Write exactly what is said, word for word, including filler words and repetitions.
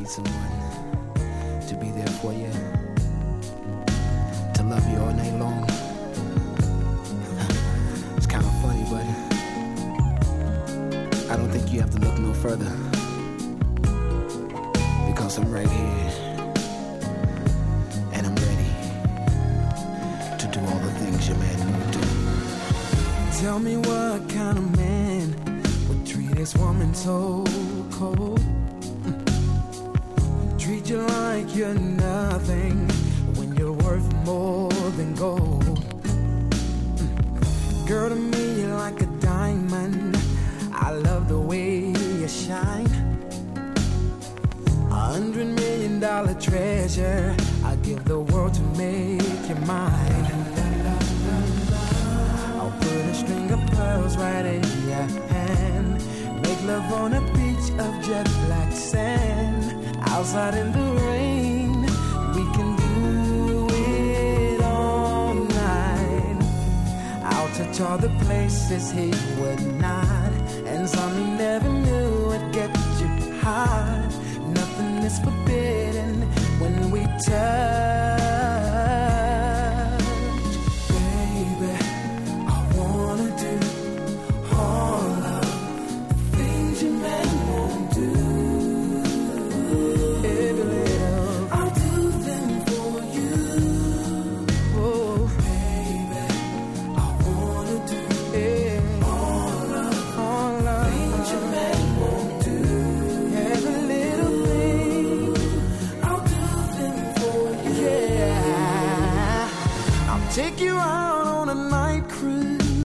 need someone to be there for you, to love you all night long. It's kind of funny, but I don't think you have to look no further, because I'm right here, and I'm ready to do all the things your man would do. Tell me what kind of man would treat this woman so cold, treat you like you're nothing when you're worth more than gold. Girl, to me you're like a diamond, I love the way you shine. A hundred million dollar treasure, I'd give the world to make you mine. I'll put a string of pearls right in your hand, make love on a beach of jet black sand. Outside in the rain, we can do it all night. I'll touch all the places he would not, and some he never knew would get you hot. Nothing is forbidden when we touch.